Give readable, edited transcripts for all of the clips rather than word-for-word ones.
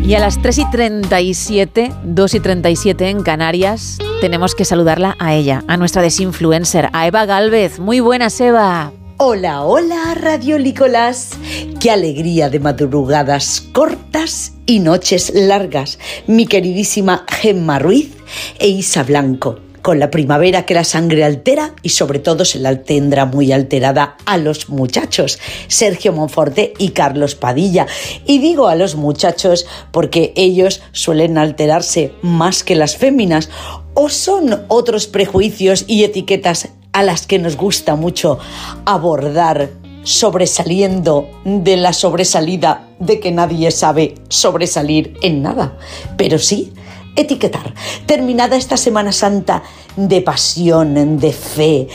Y a las 3:37, 2:37 en Canarias, tenemos que saludarla a ella, a nuestra desinfluencer, a Eva Gálvez. Muy buenas, Eva. Hola, hola, radiolícolas. Qué alegría de madrugadas cortas y noches largas. Mi queridísima Gemma Ruiz e Isa Blanco. Con la primavera que la sangre altera y sobre todo se la tendrá muy alterada a los muchachos, Sergio Monforte y Carlos Padilla. Y digo a los muchachos porque ellos suelen alterarse más que las féminas, o son otros prejuicios y etiquetas a las que nos gusta mucho abordar, sobresaliendo de la sobresalida de que nadie sabe sobresalir en nada, pero sí etiquetar. Terminada esta Semana Santa de pasión, de fe,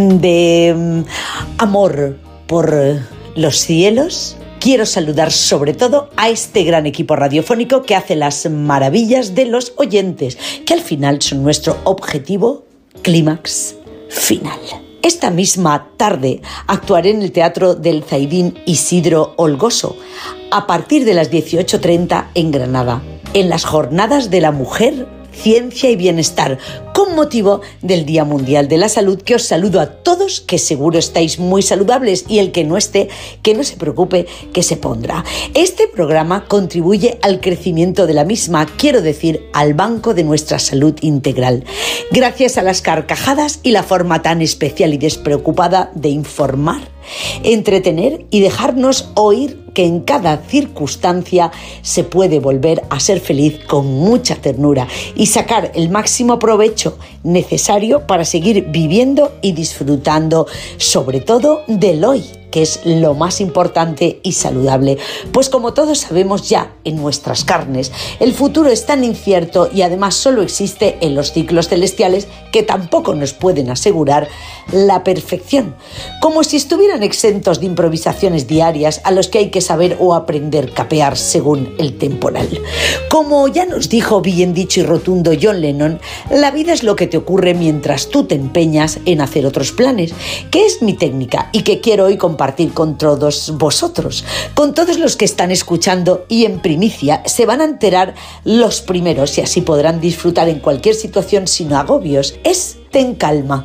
de amor por los cielos, quiero saludar sobre todo a este gran equipo radiofónico que hace las maravillas de los oyentes, que al final son nuestro objetivo clímax final. Esta misma tarde actuaré en el Teatro del Zaidín Isidro Olgoso a partir de las 18:30 en Granada, en las Jornadas de la Mujer, Ciencia y Bienestar, con motivo del Día Mundial de la Salud, que os saludo a todos, que seguro estáis muy saludables, y el que no esté, que no se preocupe, que se pondrá. Este programa contribuye al crecimiento de la misma, quiero decir, al banco de nuestra salud integral, gracias a las carcajadas y la forma tan especial y despreocupada de informar, entretener y dejarnos oír que en cada circunstancia se puede volver a ser feliz con mucha ternura y sacar el máximo provecho necesario para seguir viviendo y disfrutando, sobre todo del hoy, que es lo más importante y saludable. Pues como todos sabemos ya en nuestras carnes, el futuro es tan incierto y además solo existe en los ciclos celestiales que tampoco nos pueden asegurar la perfección, como si estuvieran exentos de improvisaciones diarias a los que hay que saber o aprender capear según el temporal. Como ya nos dijo bien dicho y rotundo John Lennon, la vida es lo que te ocurre mientras tú te empeñas en hacer otros planes, que es mi técnica y que quiero hoy compartir con todos vosotros, con todos los que están escuchando, y en primicia se van a enterar los primeros y así podrán disfrutar en cualquier situación sin agobios. Es ten calma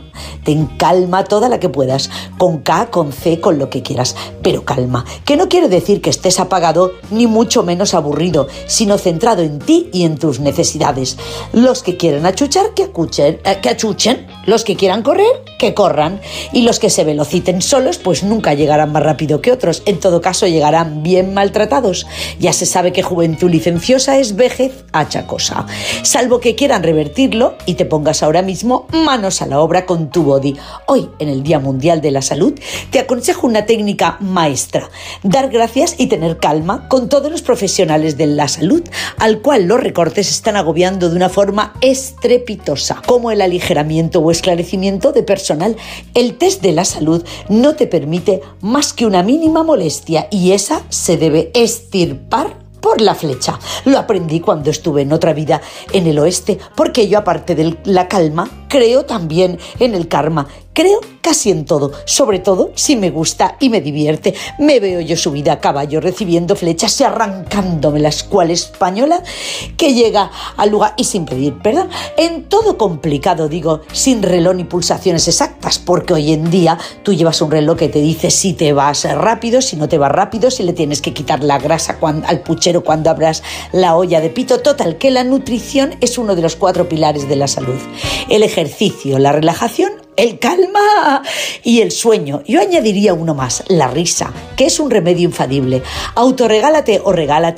toda la que puedas, con K, con C, con lo que quieras, pero calma, que no quiere decir que estés apagado ni mucho menos aburrido, sino centrado en ti y en tus necesidades. Los que quieran achuchar, que achuchen, los que quieran correr, que corran, y los que se velociten solos, pues nunca llegarán más rápido que otros, en todo caso llegarán bien maltratados. Ya se sabe que juventud licenciosa es vejez achacosa, salvo que quieran revertirlo y te pongas ahora mismo manos a la obra con tu body. Hoy, en el Día Mundial de la Salud, te aconsejo una técnica maestra: dar gracias y tener calma con todos los profesionales de la salud, al cual los recortes están agobiando de una forma estrepitosa, como el aligeramiento o esclarecimiento de personal. El test de la salud no te permite más que una mínima molestia y esa se debe extirpar por la flecha. Lo aprendí cuando estuve en otra vida en el oeste, porque yo, aparte de la calma, creo también en el karma. Creo casi en todo, sobre todo si me gusta y me divierte. Me veo yo subida a caballo recibiendo flechas y arrancándome la escuela española que llega al lugar, y sin pedir perdón. En todo complicado, digo, sin reloj ni pulsaciones exactas, porque hoy en día tú llevas un reloj que te dice si te vas rápido, si no te vas rápido, si le tienes que quitar la grasa al puchero cuando abras la olla de pito. Total, que la nutrición es uno de los 4 pilares de la salud: el ejercicio, la relajación, el calma y el sueño. Yo añadiría uno más: la risa, que es un remedio infalible. Autorregálate o regala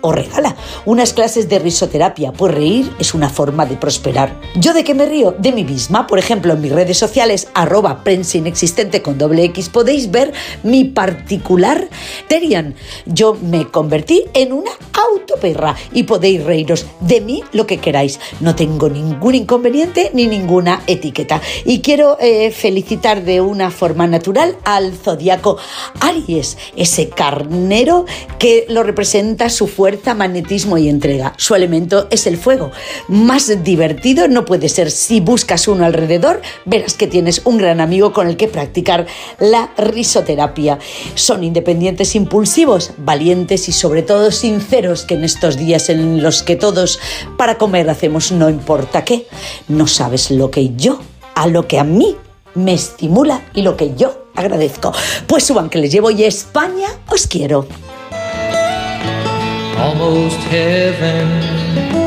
unas clases de risoterapia, pues reír es una forma de prosperar. ¿Yo de qué me río? De mí misma. Por ejemplo, en mis redes sociales, @prensainexistente con @X, podéis ver mi particular Terian. Yo me convertí en una autoperra y podéis reíros de mí lo que queráis. No tengo ningún inconveniente ni ninguna etiqueta. Y quiero felicitar de una forma natural al zodiaco Aries, ese carnero que lo representa su fuerza, magnetismo y entrega. Su elemento es el fuego. Más divertido no puede ser. Si buscas uno alrededor, verás que tienes un gran amigo con el que practicar la risoterapia. Son independientes, impulsivos, valientes y sobre todo sinceros. Fijaos que en estos días en los que todos para comer hacemos no importa qué, no sabes lo que a mí me estimula y lo que yo agradezco. Pues suban que les llevo y España os quiero. Almost heaven.